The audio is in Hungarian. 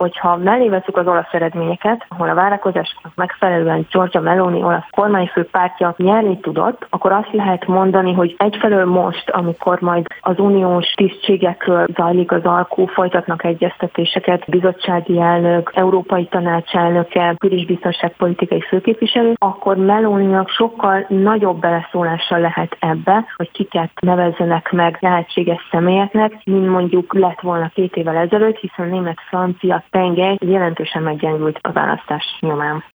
Hogyha mellé veszük az olasz eredményeket, ahol a várakozásoknak megfelelően Giorgia Meloni olasz kormányfő pártja nyerni tudott, akkor azt lehet mondani, hogy egyfelől most, amikor majd az uniós tisztségekről zajlik az alkú, folytatnak egyeztetéseket, bizottsági elnök, Európai Tanács elnöke, külügybiztonságpolitikai főképviselő, akkor Meloninak sokkal nagyobb beleszólással lehet ebbe, hogy kiket nevezzenek meg lehetséges személyeknek, mint mondjuk lett volna 2 évvel ezelőtt, hiszen német-francia tengely jelentősen meggyengült a választás nyomán.